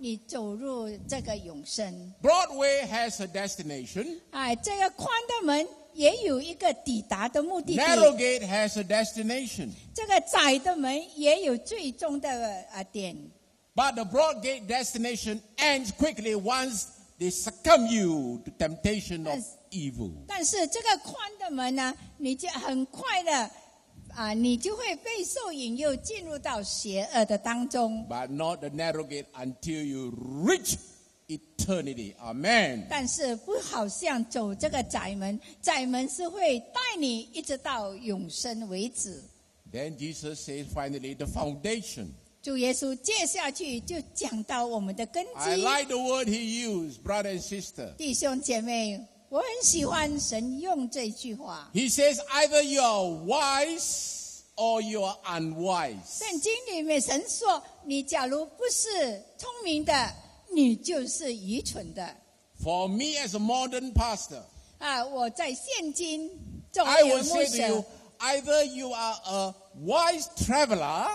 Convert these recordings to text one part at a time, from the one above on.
你走入这个永生。 Broadway has a destination. 这个宽的门也有一个抵达的目的地， Narrow gate has a destination. 这个窄的门也有最终的点。 But the broad gate destination ends quickly once they succumb you to temptation of evil. 但是这个宽的门呢，你就很快的你就会被受引诱进入到邪恶的当中。 But not the narrow gate until you reach eternity. Amen. 但是不好像走这个窄门，窄门是会带你一直到永生为止。 Then Jesus says finally the foundation. 主耶稣接下去就讲到我们的根 I 基。 like the word he used, brother and sister. 弟兄姐妹，我很喜欢神用这句话。 He says either you are wise or you are unwise. 圣经里面神说，你假如不是聪明的，你就是愚蠢的。 For me as a modern pastor, 我在现今作 I 为 will 牧 say to 者 you,，either you are a wise traveler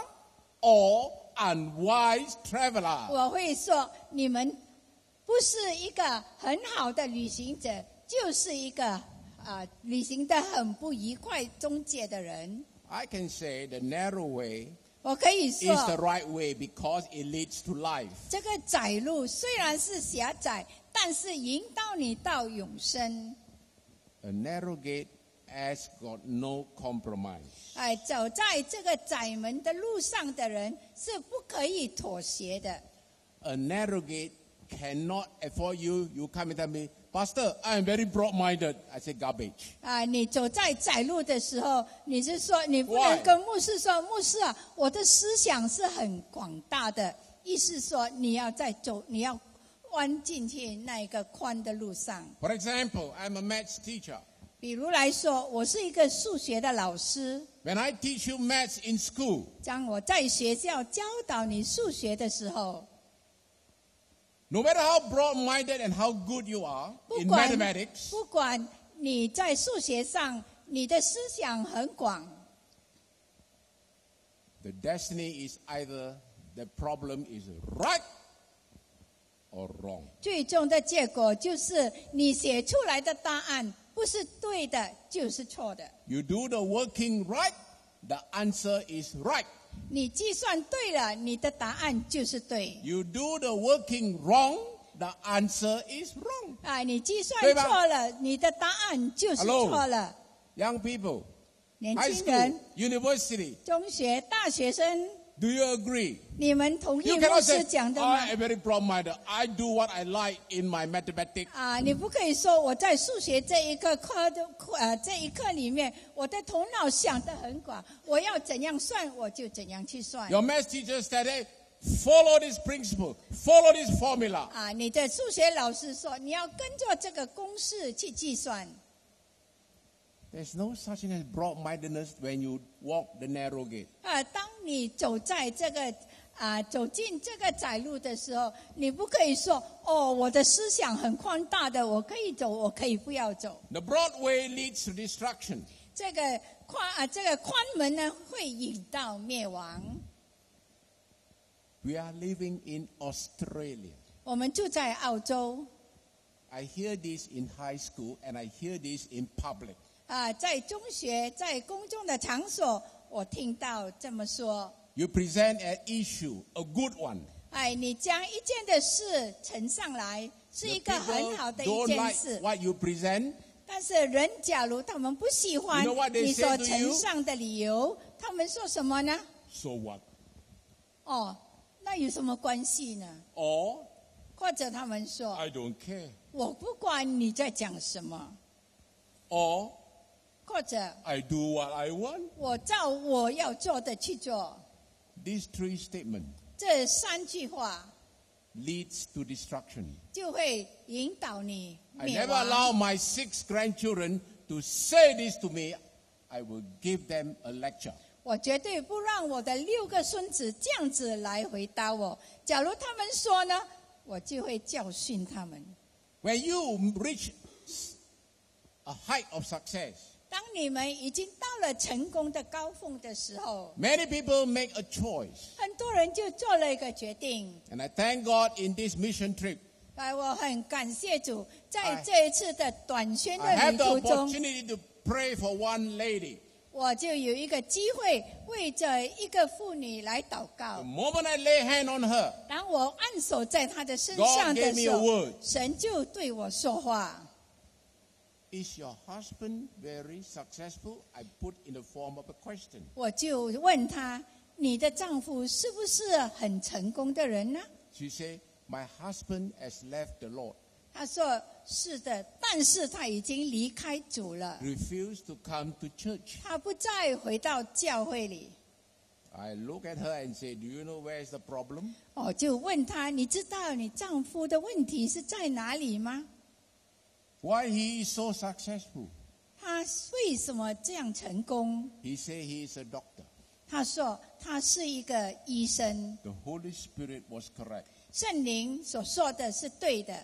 or unwise traveler. 我会说，你们不是一个很好的旅行者，就是一个旅行的很不愉快中介的人。 I can say the narrow way 我可以 is the 说， right way because it leads to life. 这个窄路虽然是狭窄，但是引导你到永生。 A narrow gate has got no compromise. 走在这个窄门的路上的人是不可以妥协的。 A narrow gate cannot afford you. You come and tell me, Pastor, I am very broad-minded. I say garbage. 你走在窄路的时候，你是说你不 Why？ 能跟牧师说，牧师啊，我的思想是很广大的，意思说你要再走，你要弯进去那一个宽的路上。 For example, I'm a maths teacher. 比如来说，我是一个数学的老师， When I teach you maths in school, 当我在学校教导你数学的时候， no matter how broad-minded and how good you are 不 in 管 mathematics, 不管你在数学上你的思想很广， the destiny is either the problem is right or wrong. 最终的结果就是你写出来的答案不是对的，就是错的。 You do the working right, the answer is right. 你计算对了，你的答案就是对。 You do the working wrong, the answer is wrong. 你计算对吧错了，你的答案就是错了。 Young people, 年 high 轻 school, 人、 university, 中学、大学生， do you agree? 你们同意 You 牧 cannot 师 say, 讲的 I 吗？ am very broad-minded. I do what I like in my mathematics. 你不可以说我在数学这一个课里面，我的头脑想得很广，我要怎样算我就怎样去算。 Your math teacher said, hey, follow this principle, follow this formula. 你的数学老师说你要跟着这个公式去计算。 There's no such thing as broad-mindedness when you walk the narrow gate. 当你走在这个走进这个窄路的时候，你不可以说我的思想很宽大的，我可以走，我可以不要走。 The broad way leads to destruction. 这个宽门呢，会引到灭亡。 We are living in Australia. 我们住在澳洲， I hear this in high school and I hear this in public. 在中学，在公众的场所，我听到这么说。 You present an issue, a good one. 你将一件的事呈上来，是 The 一个很好 people 的一 don't 件 like 事。 what you present. 但是人假如他们不喜欢 You know what they 你 say 所 to 呈 you? 上的理由，他们说什么呢？ So what? 那有什么关系呢？ Or 或者他们说， I don't care. 我不管你在讲什么， Or 或者 I do what I want. 我照我要做的去做。 These three statements 这三句话 leads to destruction. 就会引导你 I 灭 never 亡。 allow my 6 grandchildren to say this to me. I will give them a lecture. 我绝对不让我的6个孙子这样子来回答我。假如他们说呢，我就会教训他们。 When you reach a height of success, 当你们已经到了成功的高峰的时候， many people make a choice. 很多人就做了一个决定。 And I thank God in this mission trip, 我很感谢主，在这一次的短宣 I 的 have 旅 the 途中， opportunity to pray for one lady. 我就有一个机会为着一个妇女来祷 The 告。 moment I lay hand on her, 当我按手在她的身 God 上 gave 的 me 时 a 候， word. 神就对我说话。 Is your husband very successful? I put in the form of a question. 我就问她：“你的丈夫是不是很成功的人呢？” She said, my husband has left the Lord, 她说：“是的，但是他已经离开主了， refused to come to church. 他不再回到教会里。” I look at her and say, do you know where is the problem? 我就问她：“你知道你丈夫的问题是在哪里吗？ Why he is so successful? 他为什么这样成功？” He said he is a doctor. 他说：“他是一个医生， The Holy Spirit was correct. 圣灵所说的是对的。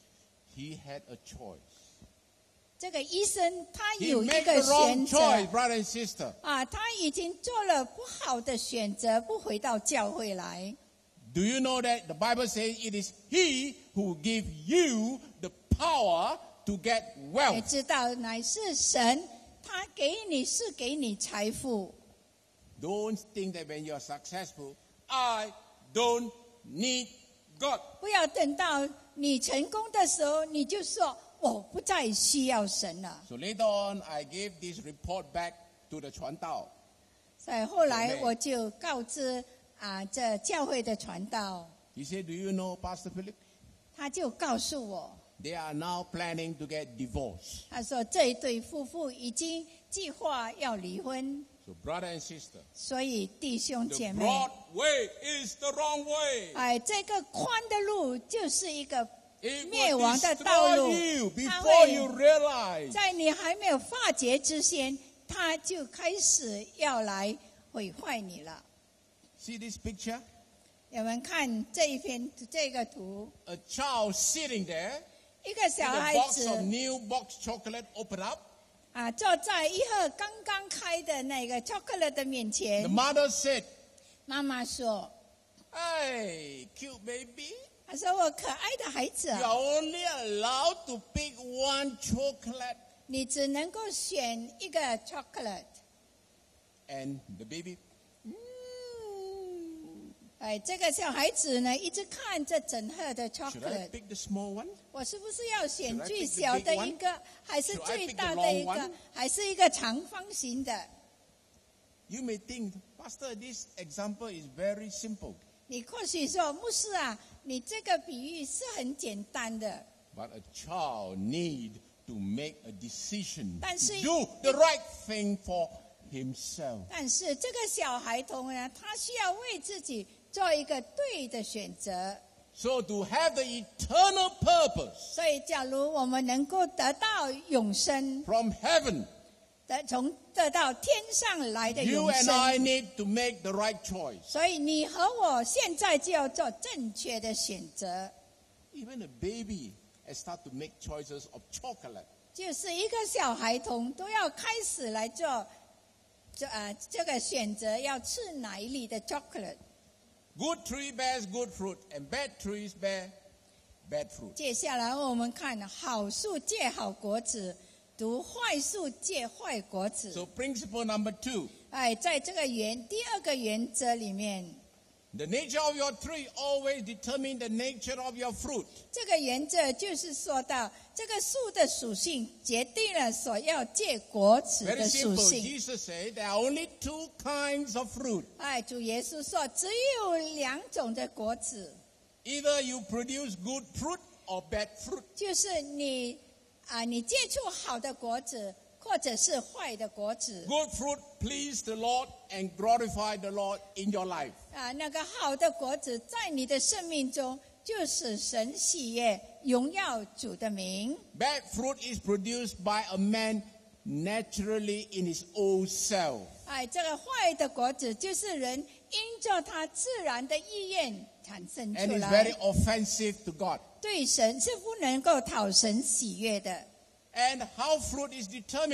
He had a choice. 这个医生他 He 有一 made 个 the wrong 选择 choice, brother and sister. 啊，他已经做了不好的选择，不回到教会来。 Do you know that the Bible says it is He who gives you the power to get 你 wealth? 知道，乃是神，他给你是给你财富。 Don't think that when you are successful, I don't need God. 不要等到你成功的时候，你就说我不再需要神了。 So later on, I gave this report back to the 传道. 所以后来 Amen. 我就告知这教会的传道， He said, do you know, Pastor Philip? 他就告诉我， They are now planning to get divorced. 他说这一对夫妇已经计划要离婚， So brother and sister, 所以弟兄 the 姐妹， broad way is the wrong way. 这个宽的路就是一个 It 灭 will 亡的道路 destroy you 它 before 会 you realize. 在你还没有发觉之前，他就开始要来毁坏你了。 See this picture? 有人看这个图， A child sitting there 一个 with 小 a 孩 box 子 of new box chocolate open up. 坐在一盒刚刚开的那个巧克力的面 The 前， mother said, 妈妈说 hey, cute baby, 她说我可爱的孩子 you 啊， are only allowed to pick one chocolate. 你只能够选一个巧克力。 And the baby, 这个小孩子呢，一直看这整盒的巧 should 克 I 力， pick the small one? 我是不是要选 Should I 最 pick the 小 big 的 one? 一个，还是 Should I 最 pick 大 the 的一 long 个 one?， 还是一个长方形的？ You may think, Pastor, this example is very simple. 你或许说，牧师啊，你这个比喻是很简单的， But a child need to make a decision 但是 to do the right thing for himself. 但是这个小孩童呢，他需要为自己做一个对的选择。 So to have the eternal purpose 所以，假如我们能够得到永生， from heaven, 得到天上来的 you 永 and 生， I need to make the right choice. 所以你和我现在就要做正确的选择。 Even a baby has started to make choices of chocolate. 就是一个小孩童都要开始来做这个选择，要吃哪一里的 chocolate。 Good tree bears good fruit, and bad trees bear bad fruit. 接下来我们看好树结好果子，读坏树结坏果子。 So principle number 2, 在这个第二个原则里面， the nature of your tree always determines the nature of your fruit. 这个原则就是说到这个树的属性决定了所要结果子 Very 的属 simple. 性。 Jesus said there are only 2 kinds of fruit. 主耶稣说只有2种的果子， Either you produce good fruit or bad fruit. 就是你结出好的果子，或者是坏的果子。 Good fruit please the Lord and glorify the Lord in your life. 那个好的果子在你的生命中，就使神喜悦，荣耀主的名。 Bad fruit is produced by a man naturally in his own self. 这个坏的果子就是人因着他自然的意愿产生 And 出 it's 来 very，offensive to God. 对神是不能够讨神喜悦的。 And how fruit is determined?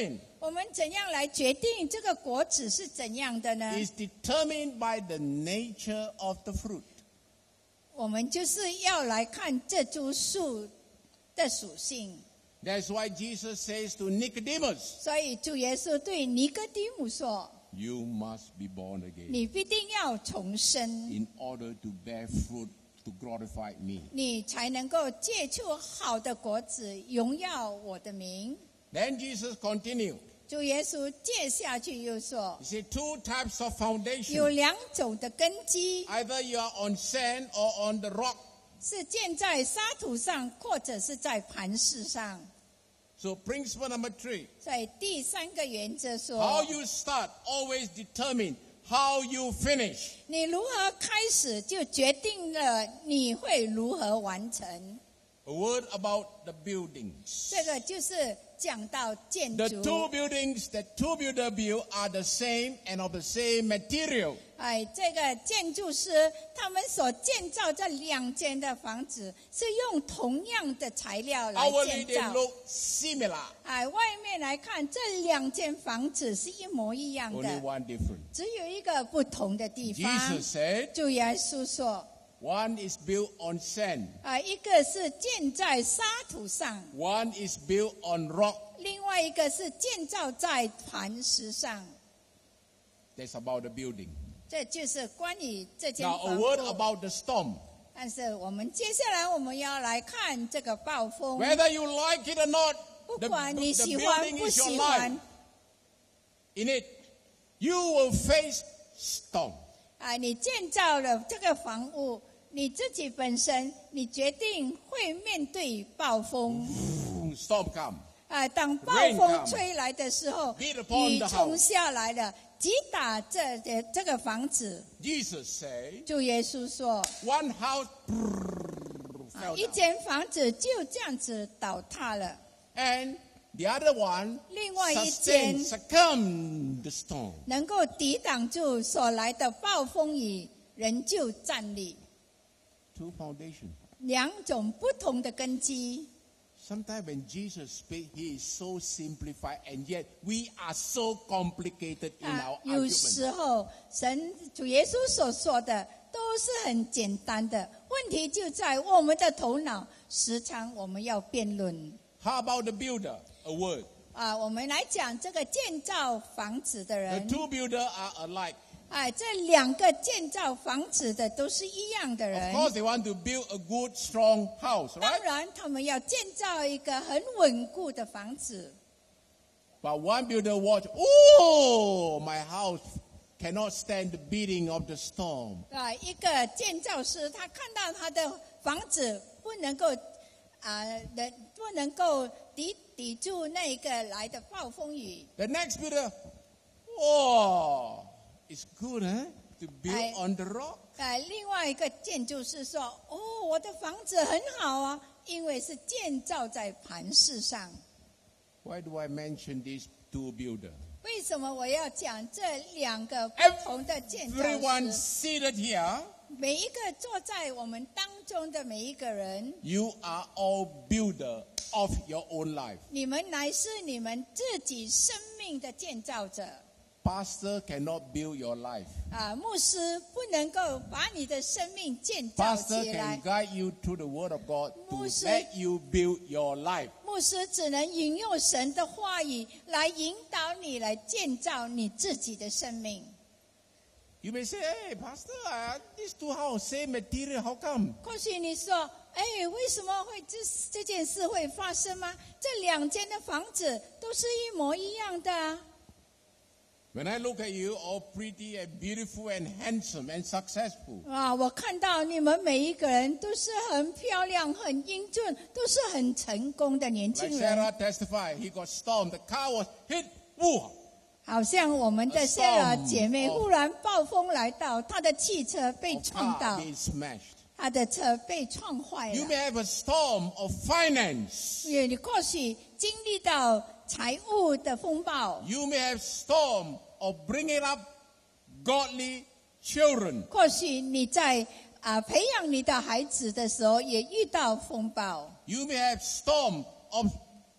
我们怎样来决定这个果子是怎样的呢？ is determined by the nature of the fruit. 我们就是要来看这株树的属性。 That's why Jesus says to Nicodemus, 所以主耶稣对尼哥底母说 you must be born：“ again 你必定要重生， in order to bear fruit to glorify me. 你才能够结出好的果子，荣耀我的名。” Then Jesus continued. 主耶稣接下去又说 He said 2 types of：“ 有 foundation. 2种的根基， Either you are on sand or on the rock. 是建在沙土上，或者是在磐石上。” So principle number 3. 所以第3个原则 How 说， you start always determine how you finish. 你如何开始，就决定了你会如何完成。 A word about the buildings. 这个就是讲到建 The 筑。 2 buildings that 2 builders build are the same and of the same material. 这个建筑师他们所建造这2间的房子，是用同样的材料来 Outwardly 建 they 造。 look similar. 外面来看，这2间房子是一模一样 Only 的， one difference. 只有一个不同的地方。 Jesus said, 主耶稣说， one is built on sand, 一个是建在沙土上， one is built on rock. 另外一个是建造在磐石上。 That's about the building. 这就是关于这间 Now, a 房 word 屋。 about the storm. 但是我们接下来我们要来看这个暴风。 Whether you like it or not, 不 the 管你 the 喜欢 building 不 is your 喜 life. 欢， In it, you will face storm. 你建造了这个房屋，你自己本身，你决定会面对暴风。 Storm come. 当暴 Rain 风 come. 吹来的时候， Beat upon 雨 the 冲 house. 下来了，击打这个房子。 Jesus said, 主耶稣说， one house fell 一 down. 间房子就这样子倒塌了， And the other one 另外一间 succumbed the storm. 能够抵挡住所来的暴风雨，仍旧站立。 2 foundations. 2种不同的根基。 Sometimes when Jesus speaks, he is so simplified, and yet we are so complicated in our 有 argument. 时候主耶稣所说的都是很简单的，问题就在我们的头脑，时常我们要辩论。 How about the builder? A word. 我们来讲这个建造房子的 The 人。 2 builders are alike. 这2个建造房子的都是一样的 Of 人。 course, they want to build a good, strong house, 当 right? 然，他们要建造一个很稳固的房子。 But one builder watched, oh, my house cannot stand the beating of the storm. 一个建造师，他看到他的房子不能够抵住那个来的暴风雨。 The next builder, oh, it's good, to build I- on the rock. 另外一个建筑师说：“我的房子很好啊，因为是建造在磐石上。 Why do I mention these 2 builders? 为什么我要讲这2个不同的建造 Everyone 师？ seated here, 每一个坐在我们当中的每一个人， you are all builder of your own life. 你们乃是你们自己生命的建造者。 Pastor cannot build your life. 牧师不能够把你的生命建造 Pastor 起来 can，guide you through the word of God to 牧师- let you build your life. 牧师只能引用神的话语来引导你，来建造你自己的生命。 You may say, hey, Pastor, these 2 houses, same material, how come? 或许你说，为什么会这件事会发生吗？这2间的房子都是一模一样的啊。 When I look at you, all pretty and beautiful and handsome and successful. 我看到你们每一个人都是很漂亮、很英俊，都是很成功的年 Like 轻人。 Sarah testified, he got stormed, the car was hit, woo! 好像我们的 A Sarah storm 姐妹 of- 忽然暴风来到，她的汽车被 Of 撞 car 到， being smashed. 她的车被撞坏 You 了。 may have a storm of finance. 你或许经历到财务的风暴， You may have storm of bringing up godly children. 或许你在培养你的孩子的时候也遇到风暴。 You may have storm of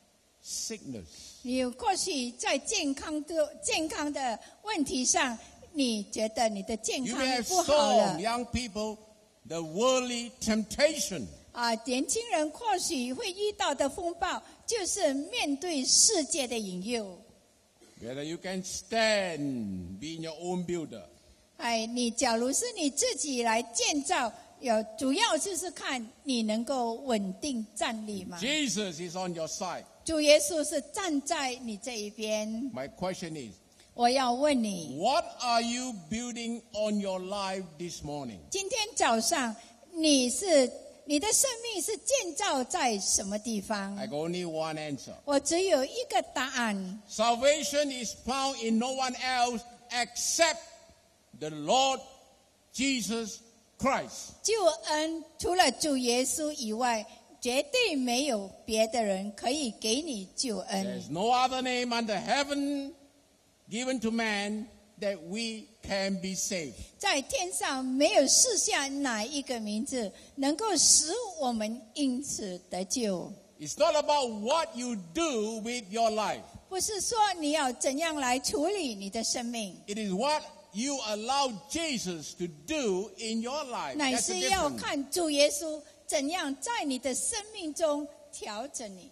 sickness. 你或许在健康的问题上，你觉得你的健 You 康 may have 不好 some 了 young people, the worldly temptation. 啊。年轻人或许会遇到的风暴，就是面对世界的引诱。 Whether you can stand, being your own builder. 你假如是你自己来建造，主要就是看你能够稳定站立嘛。 Jesus is on your side. 主耶稣是站在你这一边。 My question is, 我要问你， what are you building on your life this morning? 今天早上你的生命是建造在什么地方？ I got only one answer. 我只有一个答案。 Salvation is found in no one else except the Lord Jesus Christ. 救恩除了主耶稣以外，绝对没有别的人可以给你救恩。 There's no other name under heaven given to man that we can be saved. 在天上没有世下哪一个名字能够使我们因此得救。 It's not about what you do with your life. 不是说你要怎样来处理你的生命， It is what you allow Jesus to do in your life. 乃 That's the 是要 difference. 看主耶稣怎样在你的生命中调整你。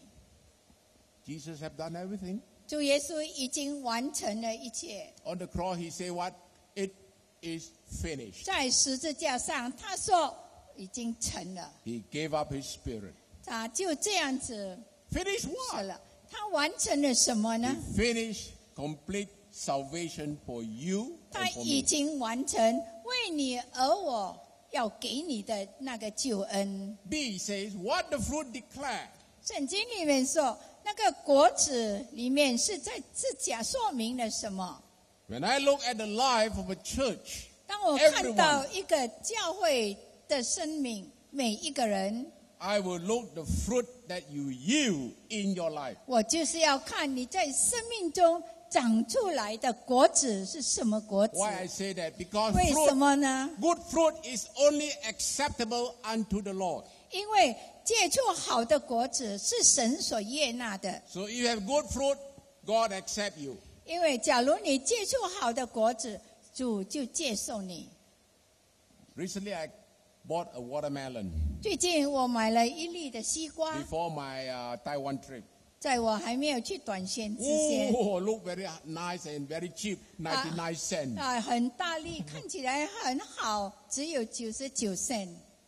Jesus have done everything. 主耶稣已经完成了一切， On the cross, he said what? It is finished. 在十字架上他说已经成了， He gave up his spirit. 他就这样子 Finish 成 what? 了。他完成了什么呢？ He finished complete salvation for you 他 and for 已 me. 经完成为你而我要给你的那个救恩。 B says, what the fruit declare? 圣经里面说，那个果子里面是在说明了什么？ When I look at the life of a church, 当我看到一个教会的生命，每一个人， I will look the fruit that you yield in your life. 我就是要看你在生命中长出来的果子是什么果子。 Why I say that? Because 为什 fruit, 么呢？ good fruit is only acceptable unto the Lord. 因为结出好的果子是神所悦纳的。 So if you have good fruit, God accept you. 因为假如你结出好的果子，主就接受你。 Recently, I bought a watermelon 最近我买了一粒的西瓜， before my Taiwan trip. 在我还没有去短线之前， Oh, look very nice and very cheap, 99 cents. 很大粒，看起来很好，只有99 cent，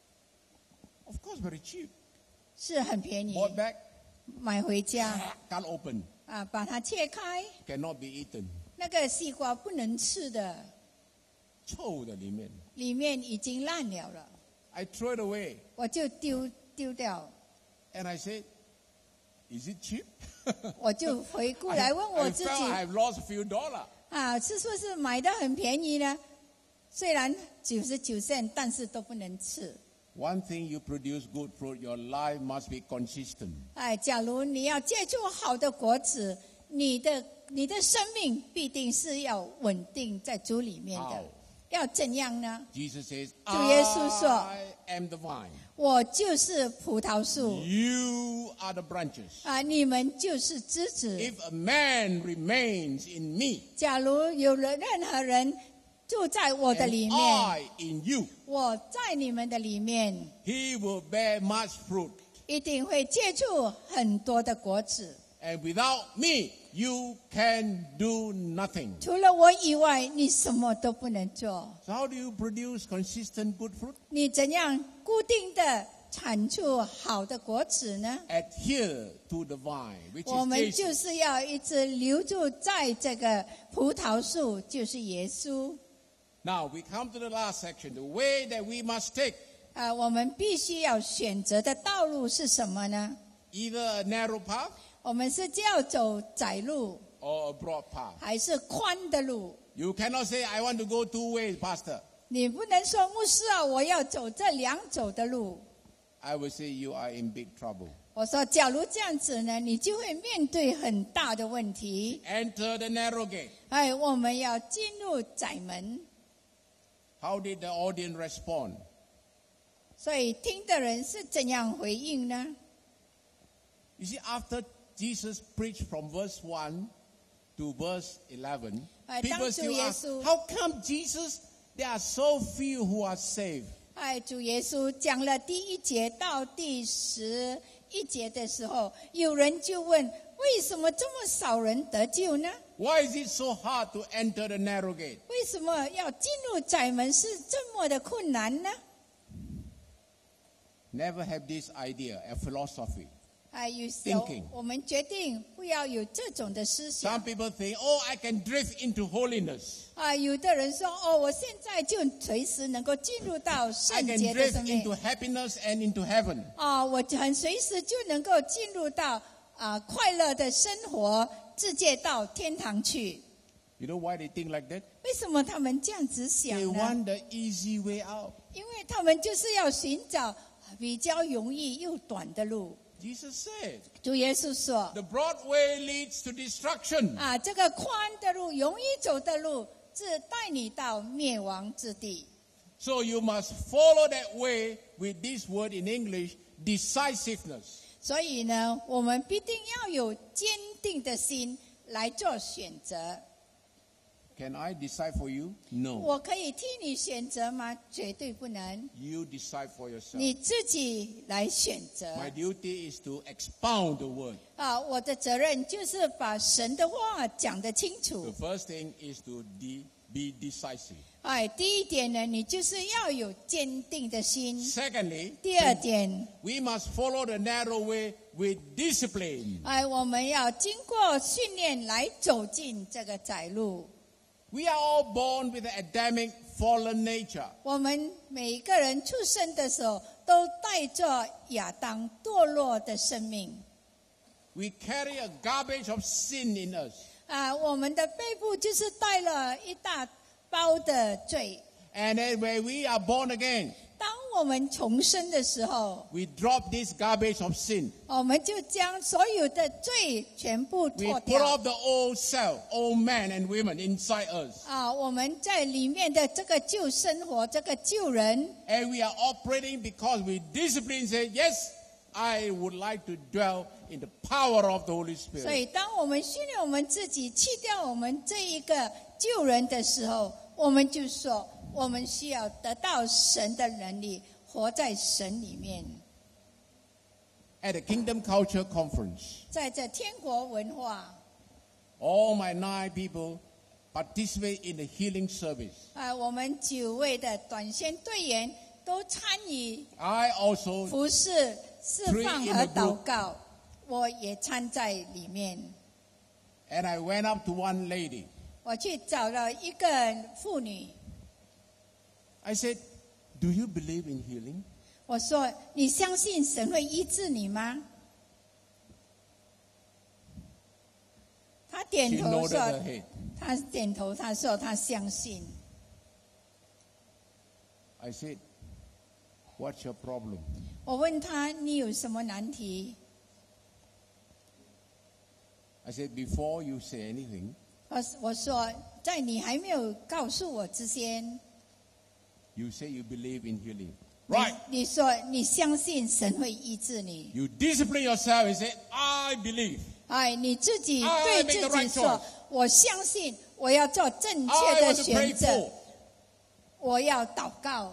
Of course, very cheap. 是很便宜。 Bought back, 买回家 can't open, 把它切开， cannot be eaten. 那个西瓜不能吃的， 臭的里面。 里面已经烂了， I throw it away 我就丢掉。 and I said, is it cheap? 我就回过来问我 I 自己 felt I've lost a few dollars. 是不是买的很便宜呢？虽然99 cent，但是都不能吃。 One thing you produce good fruit, your life must be consistent. 假如你要结出好的果子，你的生命必定是要稳定在主里面的。 How? 要怎样呢？ Jesus says, 主耶稣说， I am the vine. 我就是葡萄树， You are the branches. 你们就是枝子。 If a man remains in me 假如有任何人住在我的里 and 面， I in you, 我在你们的里面， he will bear much fruit. 一定会结出很多的果子。 And without me, you can do nothing. 除了我以外，你什么都不能做。 So how do you produce consistent good fruit? 你怎样固定的产出好的果子呢？ Adhere to the vine, which 我们 is 就 Jesus. 是要一直留住在这个葡萄树，就是耶稣。 Now we come to the last section, the way that we must take. 我们必须要选择的道路是什么呢？ Either a narrow path 我们是要走窄路， or a broad path. 还是宽的路？ You cannot say, I want to go 2 ways, Pastor. 你不能说牧师啊，我要走这两走的路。 I will say you are in big trouble. 我说，假如这样子呢，你就会面对很大的问题。 Enter the narrow gate. 我们要进入窄门， How did the audience respond? 所以听的人是怎样回应呢？ You see, after Jesus preached from verse 1 to verse 11, 当 people 主 still 耶 ask, 稣 how come Jesus, there are so few who are saved? 主耶稣讲了第1节到第11节的时候，有人就问：为什么这么少人得救呢？ Why is it so hard to enter the narrow gate? 为什么要进入窄门是这么的困难呢？ Never have this idea, a philosophy. 有时候 Thinking. 我们决定不要有这种的思 Some 想。 people think, oh, I can drift into holiness. 有的人说：我现在就随时能够进入到 I 圣 can 洁的 drift 生命 into。happiness and into heaven. 我很随时就能够进入到快乐的生活，直接到天堂去。 You know why they think like that? 为什么他们这样子想 They 呢？ want the easy way out. 因为他们就是要寻找比较容易又短的路。 Jesus said, 主耶稣说 the broad way leads to destruction. 这个宽的路、容易走的路，是带你到灭亡之地。 So you must follow that way with this word in English, decisiveness. 所以呢，我们必定要有坚定的心来做选择。 Can I decide for you? No. 我可以替你选择吗？绝对不能。 You decide for yourself. 你自己来选择。 My duty is to expound the word. 我的责任就是把神的话讲得清楚 The。first thing is to be decisive. 第一点呢，你就是要有坚定的心。 Secondly, 第二点， we must follow the narrow way with discipline. 我们要经过训练来走进这个窄路。 We are all born with an Adamic fallen nature. 我们每个人出生的时候，都带着亚当堕落的生命。 We carry a garbage of sin in us. 我们的背部就是带了一大包的罪。 And then when we are born again, 当我们重生的时候， we drop this garbage of sin. 我们就将所有的罪全部 We 脱 put 掉。 off the old self, old men and women inside us. 我们在里面的这个旧生活，这个旧人， And we are operating because we discipline say, yes, I would like to dwell in the power of the Holy 所 Spirit. 以当我们训练我们自己弃掉我们这一个旧人的时候，我们就说，我们需要得到神的能力，活在神里面。 At the Kingdom Culture Conference, 在这天国文化， all my 9 people participate in the healing service. 我们9位的短宣队员都参与 I also 服侍、释放和祷告，我也参在里面。 and I went up to one lady. 我去找了一个妇女， I said, do you believe in healing? 我说：“你相信神会医治你吗？”她点 She 头 nodded 说 her head.：“ 她点头，她说她相信。 I said, what's your problem? ” 我问她：“你有什么难题 I said, before you say anything, 我说：“在你还没有告诉我之前， you say you believe in healing. Right. 你说你相信神会医治你。 You discipline yourself and say, I believe. 你自己 I 对 make 自 the 己 right 说 choice.： 我相信，我要做正 I 确的 want to pray 选择 for.， 我要祷告。”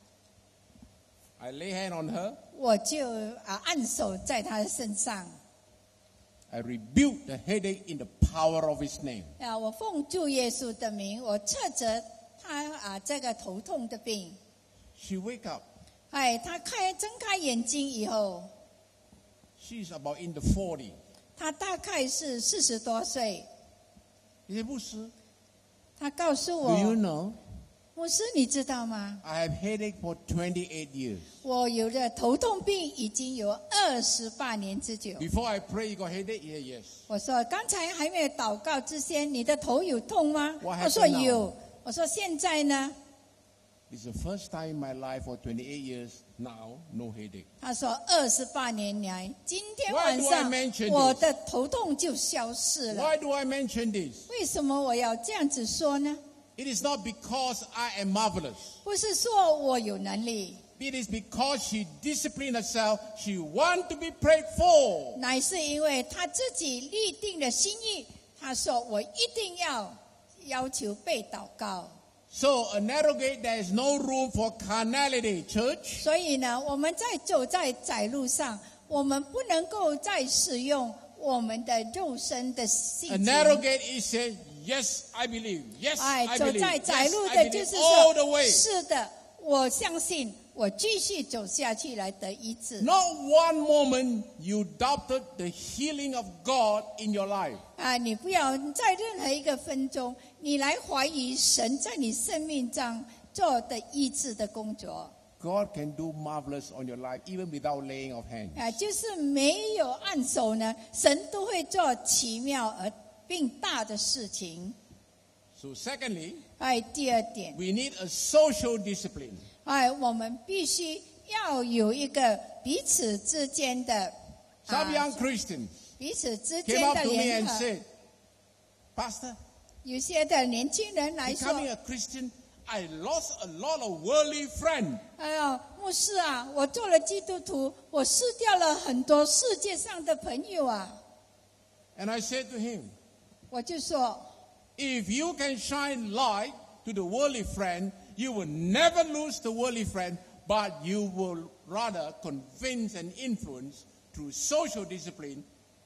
I lay hand on her. 我就按手在他的身上。 I rebuke the headache in the power of his name. 我奉主耶稣的名，我斥责他这个头痛的病。 She wake up. 他睁开眼睛以后， She's about in the 40. 他大概是40多岁。 He said, 牧师, 他告诉 do you 我， know 牧师，你知道吗？ I have headache for 28 years. 我有的头痛病已经有28年之久。 Before I pray, you got headache? He said, yes. 我说，刚才还没有祷告之前，你的头有痛吗？ What 他说 happened now? 有。我说现在呢？ It's the first time in my life for 28 years now, no headache. 他说28年来，今天 Why 晚 do I 上 mention 我 this? 的头痛就消失了。 Why do I mention this? 为什么我要这样子说呢？ It is not because I am marvelous. 不是说我有能力， it is because she disciplined herself. She wants to be prayed for. 乃是因为他自己立定了心意，他说我一定要求被祷告。 So, a narrow gate, there is no room for carnality, church. 所以呢，我们在走在窄路上，我们不能够再使用我们的肉身的性 A 情。 narrow gate is say, yes, I believe. Yes, 哎， I 走 believe. 在窄 Yes, 路 I 的，就 believe. 是 All the 说， way. 是的，我相信，我继续走下去来得医治。 Not one moment you doubted the healing of God in your life. 啊，你不要在任何一个分钟，你来怀疑神在你生命中做的医治的工作。 God can do marvelous on your life even without laying of hands. 啊，就是没有按手呢，神都会做奇妙而并大的事情。 So secondly, 哎，第二点， we need a social discipline. 哎，我们必须要有一个彼此之间的 Some young Christians 彼此之 came 间 up 的 to me 联 and 合。 said, Pastor, 有些的年轻人来说， becoming a Christian, I lost a lot of worldly friends. 哎呀，牧师啊，我做了基督徒，我失掉了很多世界上的朋友啊。 And I said to him, 我就说， if you can shine light to the worldly friend, you will never lose the worldly friend, but you will rather convince and influence through social discipline.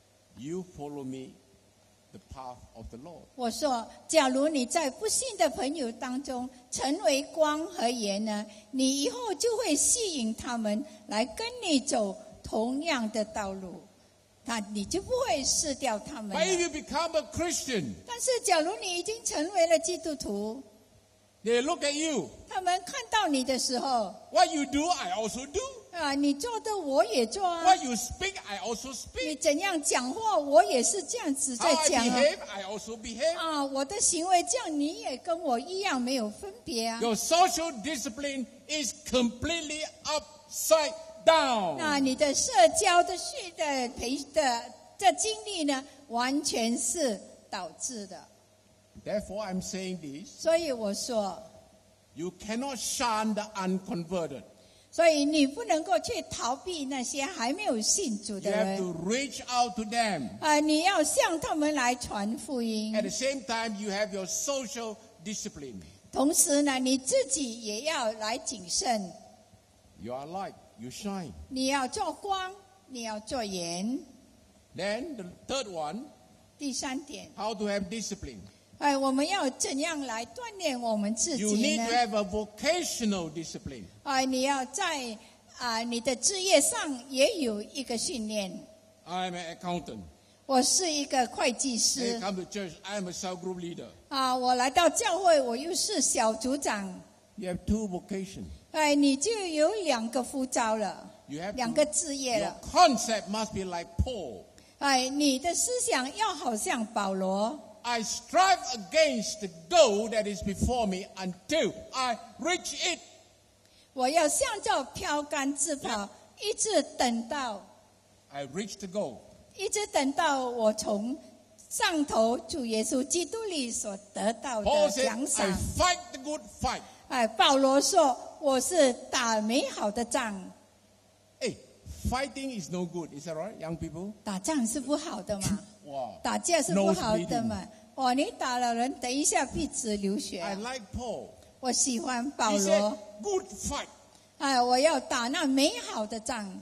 You follow me, the path of the Lord. 我说，假如你在不信的朋友当中成为光和盐呢，你以后就会吸引他们来跟你走同样的道路，那你就不会失掉他们 But if 了。 you become a Christian, 但是，假如你已经成为了基督徒， they look at you. 他们看到你的时候， What you do, I also do. 啊，你做的我也做啊。 What you speak, I also 你 speak. 怎样讲话，我也是这样子 How 在 I 讲啊。 behave, I also behave. 啊，我的行为这样，你也跟我一样没有分别啊。 Your social discipline is completely upside down. 那你的社交的这经历呢，完全是导致的。 Therefore, I'm saying this. 所以我说， You cannot shun the unconverted. 所以你不能够去逃避那些还没有信主 You 的 have 人 to reach out to them. 啊，你要向他们来传福音 At。the same time, you have your social discipline. 同时呢，你自己也要来谨慎， You are light, you shine. 你要做光，你要做盐。 Then the third one, 第三点， how to have discipline. 哎，我们要怎样来锻炼我们自 You 己 need 呢 to？have a vocational discipline. 哎，你要在你的职业上也有一个训练。 I'm an accountant. 我是一个会计 When 师 you come to church, I'm a cell group leader. 啊，我来到教会，我又是小组长。 You have two vocations. 哎，你就有2个呼召了， You have 2个职业 Your 了。 concept must be like Paul. 哎，你的思想要好像保罗。 I strive against the goal that is before me until I reach it. 我要向着标杆直跑，一直等到 I reach the goal. 我从上头主耶稣基督里所得到 Paul 的 said, 奖 I 赏。 fight the good fight. 哎，保罗说我是打美好的仗， Hey, fighting is no good. Is that right, young people? 打仗是不好的嘛， Wow. 打架是不好的嘛。哦，你打了人，等一下鼻子流血 I 啊。 like Paul. 我喜欢保 He said, 罗， good fight. 哎，我要打那美好的仗。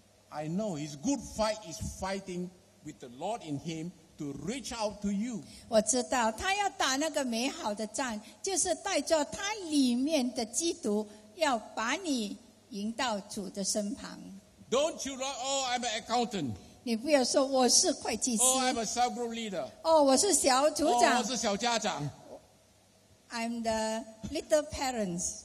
I know his good fight is fighting with the Lord in him to reach out to you. 我知道他要打那个美好的仗，就是带着他里面的基督，要把你引到主的身旁。 Don't you like, oh, I'm an accountant. 你不要说我是会计师， Oh, I'm a cell group leader. 哦，我是小组 Oh, 长我是小家长. ，I'm the little parents。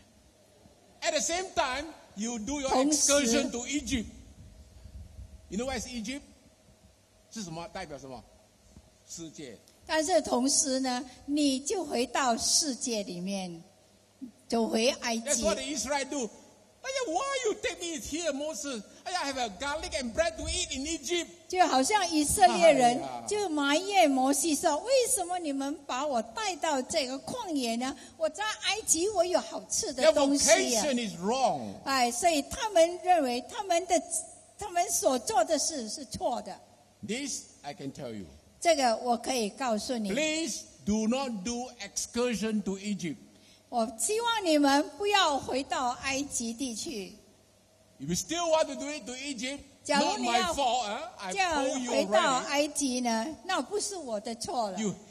At the same time, you do your 同时 excursion to Egypt. You know where is Egypt? 是什么？代表什么？世界。 但是同时呢，你就回到世界里面，走回埃 That's 及 what the Israelites do. Why you take me here, Moses? I have a garlic and bread to eat in Egypt. 就好像以色列人哎呀就埋怨摩西说：“为什么你们把我带到这个旷野呢？我在埃及我有好吃的 Their 东西呀、 vocation is wrong. 所以他们认为他们所做的事是错的。 This I can tell you. 这个我可以告诉你， Please do not do excursion to Egypt. 我希望你们不要回到埃及地去。 If you still want to do it to Egypt, 假如 not 你 my 要 fault. I 这样 told you 回到 already. 埃及呢，那不是我的错了。 Your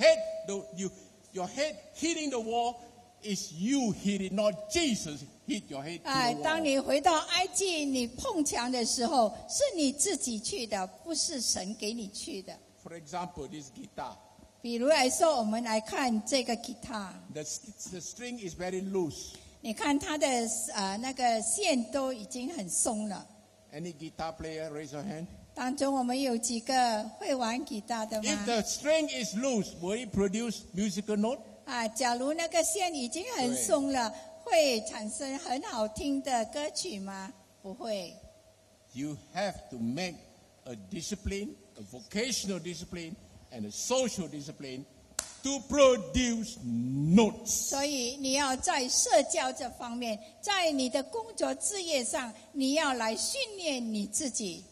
head hitting the wall is you hit it, not Jesus hit your head to the 当 wall. 你回到埃及，你碰墙的时候，是你自己去的，不是神给你去的。 For example, this guitar. 比如来说，我们来看这个吉他， The string is very loose. 你看它的那个线都已经很松了。 Any guitar player, raise your hand. 当中我们有几个会玩吉他的 If 吗？ the string is loose, will it produce musical note? 假如那个线已经很松了，会产生很好听的歌曲吗？不会。 You have to make a discipline, a vocational discipline, and a social discipline to produce notes. 所以你要在社交这方面，在你的工作事业上，你要来训练你自己。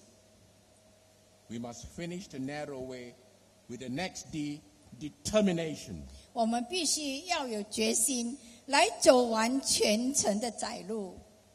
We must finish the narrow way with the next D, determination. 我们必须要有决心，来走完全程的窄路。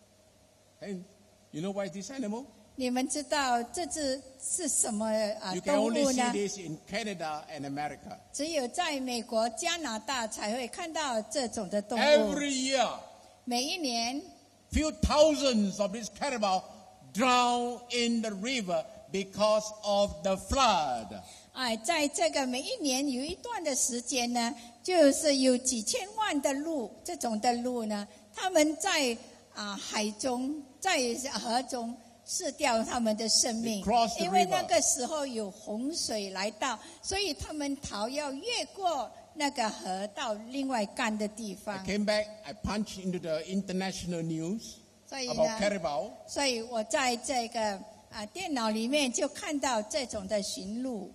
And you know why this animal? 你们知道这只是什么 You can 动 only 物 see 呢？ this in Canada and America. 只有在美国、加拿大才会看到这种的动物。 Every year, 每一年 few thousands of these caribou drown in the river because of the flood. 在这个每一年有一段的时间呢，就是有几千万的鹿，这种的鹿呢，他们在海中、在河中失掉他们的生命 They cross， the 因为 river 那个时候有洪水来到，所以他们要越过那个河到另外干的地 I 方。 came back, I punched into the international news 所以 about 呢， caribou. 所以我在这个电脑里面就看到这种的驯鹿。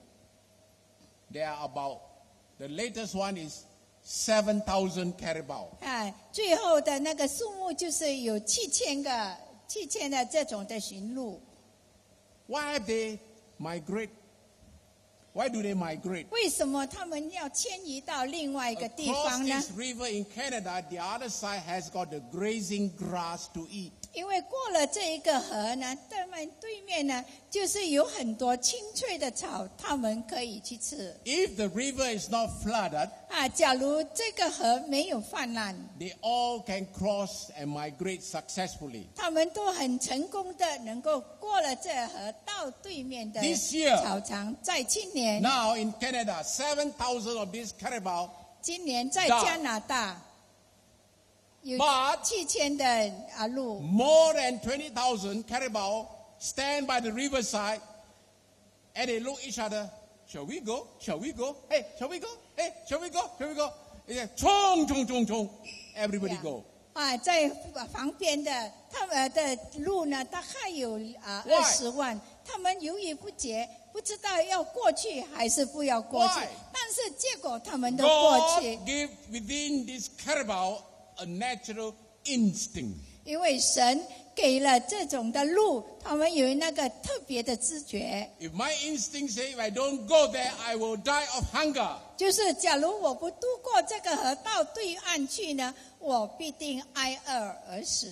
There are about, the latest one is 7,000 caribou. 最后的那个数目就是有7000的这种的驯鹿。 Why have they migrate? Why do they migrate? 为什么他们要迁移到另外一个地 Across 方呢？ this river in Canada, the other side has got the grazing grass to eat. 因为过了这一个河呢，对面呢，就是有很多青翠的草，他们可以去吃。 If the river is not flooded, 假如这个河没有泛滥， they all can cross and migrate successfully. 他们都很成功的能够过了这河到对面的 This year 草场。在今年， Now in Canada, 7,000 of these caribou, 今年在加拿大有 But 7000的鹿。 more than 20,000 caribou stand by the riverside and they look each other. Shall we go? Shall we go? Hey, shall we go? Hey, shall we go? Shall we go? They say, Chong, chong, chong, chong. Everybody Yeah. go. 在旁边的他们的鹿呢，大概有20万，他们犹豫不决，不知道要过去还是不要过去 Why？ 但是结果他们都过 God 去， gave within this caribou a natural instinct. 因为神给了这种的鹿，他们有那个特别的知觉， If my instinct say if I don't go there, I will die of hunger. 就是假如我不渡过这个河到对岸去呢，我必定挨饿而死。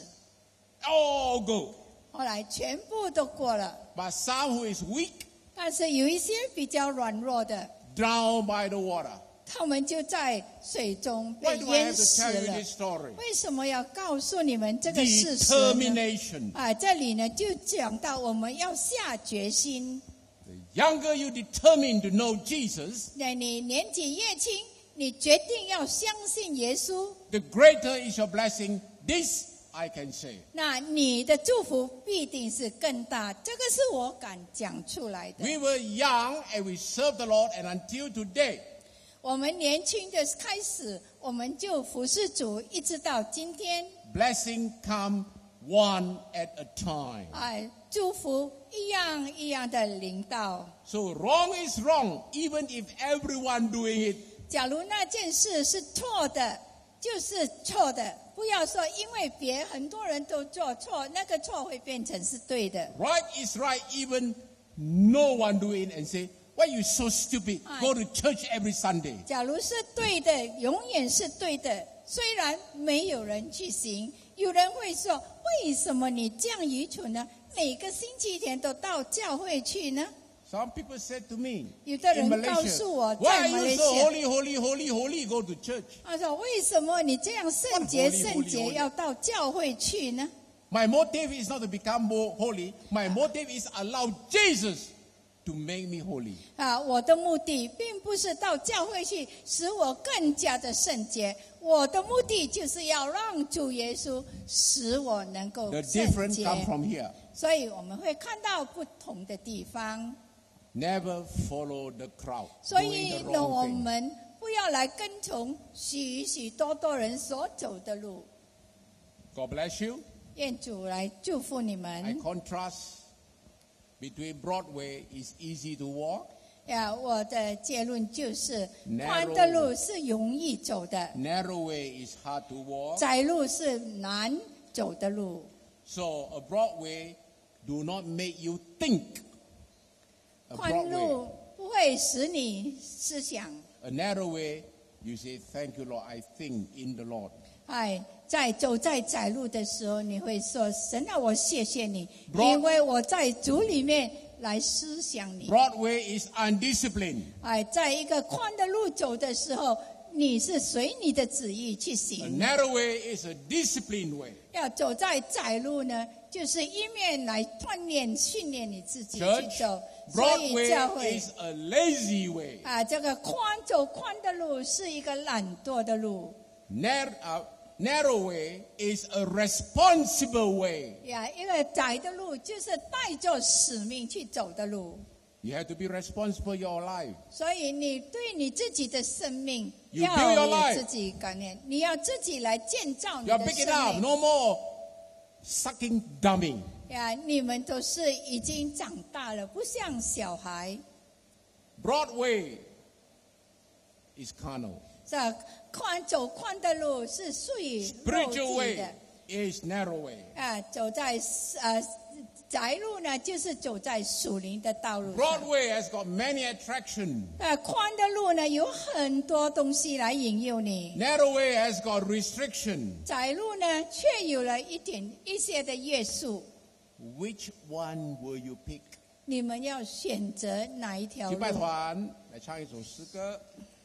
All go. 后来全部都过了， But some who is weak, 但是有一些比较软弱的， drowned by the water. 他们就在水中 Why 被 do I 淹 have to 死 tell you 了。 this story? 为什么要告诉你们这个事实呢？ Determination. 这里呢就讲到我们要下决心。 The younger you determine to know Jesus, 那你年纪越轻，你决定要相信耶稣， the greater is your blessing. This I can say. 那你的祝福必定是更大。这个是我敢讲出来的。 We were young and we served the Lord, and until today, 我们年轻的开始，我们就服侍主，一直到今天。 blessing come one at a time. 祝福一样一样的临到。 So wrong is wrong, even if everyone doing it. 假如那件事是错的，就是错的。不要说因为很多人都做错，那个错会变成是对的。 Right is right, even no one do it, and say, why you so stupid? Go to church every Sunday. 假如是对的，永远是对的。虽然没有人去行，有人会说：为什么你这样愚蠢呢？每个星期天都到教会去呢？ Some people said to me 有的 in 人告 Malaysia, 诉我， why 在 are 马 you 来 so 西亚， holy, go to church? 他说：为什么你这样圣洁 Holy, 圣洁 holy. 要到教会去呢？ My motive is not to become more holy. My motive is allow Jesus to make me holy. 我的目的并不是到教会去使我更加的圣洁，我的目的就是要让主耶稣使我能够 The 圣 difference 洁。 come from here. 所以我们会看到不同的地方。 Never follow the crowd 所 doing 以 the 呢， wrong 我 thing. 们不要来跟从许许多多人所走的路。 God bless you. 愿主来祝福你 I 们。 contrast between Broadway is easy to walk, 我的结论就是， Narrow 宽的路是容易走的， narrow way is hard to walk. 窄路是难走的路。 So a broad way do not make you think. A 宽 broad 路 way. 不会使你思想。 A narrow way, you say, thank you, Lord, I think in the Lord. 走在窄路的时候，你会说：神啊，我谢谢你， Broad- 因为我在主里面来思想你。 Broad way is undisciplined. 在一个宽的路走的时候，你是随你的旨意去 A 行。 narrow way is a disciplined way. 要走在窄路呢，就是一面来锻炼、训练你自己去 Church, 走。所以教 broad 会 way is a lazy way. 这个走宽的路是一个懒惰的路。 Narrow way is a responsible way. 一个窄的路就是带着使命去走的路。 You have to be responsible for your life. 所以你对你自己的生命 You 要 build your 有 life. 自己感念，你要自己来建造你 You are 的 big 生 enough. 命。 No more sucking dummy. 你们都是已经长大了，不像小孩。 Broad way is carnal. 走宽的路是属于肉 Spiritual 体 way 的。 is narrow way. 走在窄路呢，就是走在属灵的道路 Broad 上。 way has got many attraction. 宽的路呢，有很多东西来引诱你。 Narrow way has got restriction. 窄路呢，却有了一些的约束。 Which one will you pick? 你们要选择哪一条路？ 敬拜团来唱一首诗歌。